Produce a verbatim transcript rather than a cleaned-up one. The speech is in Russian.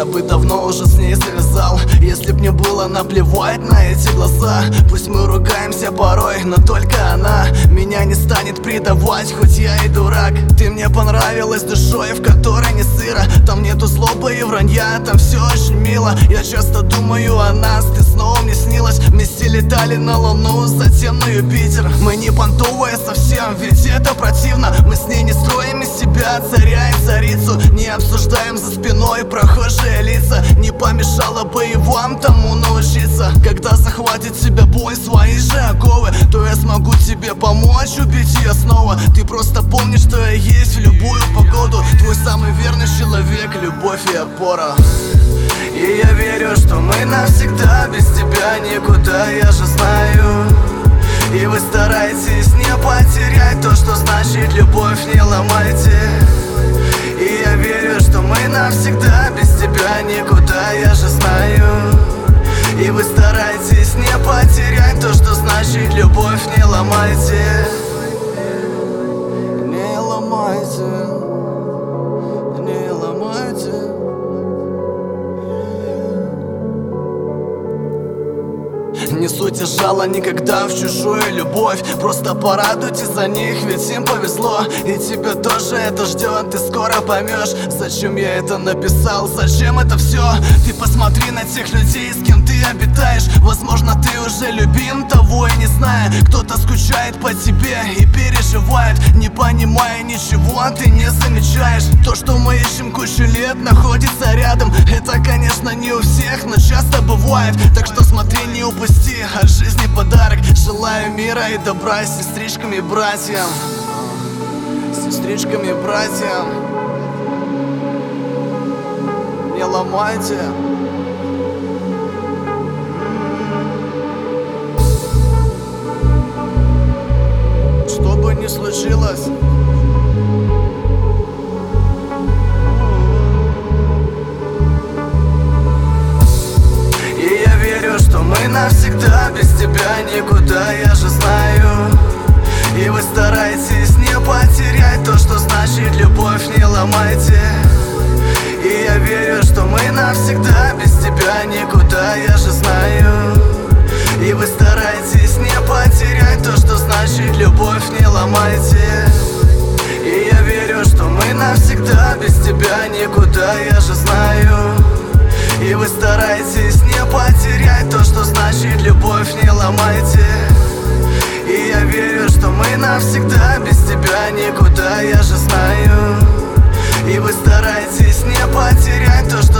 бы давно уже с ней завязал, если б мне было наплевать на эти глаза. Пусть мы ругаемся порой, но только она меня не станет предавать, хоть я и дурак. Ты мне понравилась душой, в которой не сыро. Там нету злобы и вранья, там все очень мило. Я часто думаю о нас, ты снова мне снилась. Вместе летали на Луну, затем на Юпитер. Мы не понтовые совсем, ведь это противно. Мы с ней не строим из себя царя и царицу, не обсуждаем за спиной прохожие лица. Не помешало бы и вам тому научиться. Когда захватит тебя боль, свои же оковы, то я смогу тебе помочь убить ее снова. Ты просто помни, что я есть в любую погоду. Твой самый верный человек, любовь и опора. И я верю, что мы навсегда, без тебя никуда, я же знаю. И вы стараетесь не потерять то, что значит любовь, не ломайте. И я верю, что мы навсегда, без тебя никуда, я же знаю. И вы стараетесь не потерять то, что значит любовь, не ломайте. Не ломайте, не ломайте. Не суть жала никогда в чужую любовь. Просто порадуйтесь за них, ведь им повезло. И тебя тоже это ждет, ты скоро поймешь, зачем я это написал, зачем это все. Ты посмотри на тех людей, с кем ты обитаешь. Возможно, ты уже любим, того и не зная. Кто-то скучает по тебе и переживает, не понимая ничего, ты не замечаешь. То, что мы ищем кучу лет, находится рядом. Это, конечно, не у всех, но часто бывает. Так что смотри, не упусти от жизни подарок. Желаю мира и добра сестричкам и братьям. Сестричкам и братьям. Не ломайте. Что бы ни случилось, что мы навсегда, без тебя никуда, я же знаю. И вы стараетесь не потерять то, что значит любовь, не ломайте. И я верю, что мы навсегда, без тебя никуда, я же знаю. И вы стараетесь не потерять то, что значит любовь, не ломайте. И я верю, что мы навсегда, без тебя никуда, я же знаю. И вы стараетесь не потерять то, что значит любовь, не ломайте. И я верю, что мы навсегда, без тебя никуда, я же знаю. И вы стараетесь не потерять то, что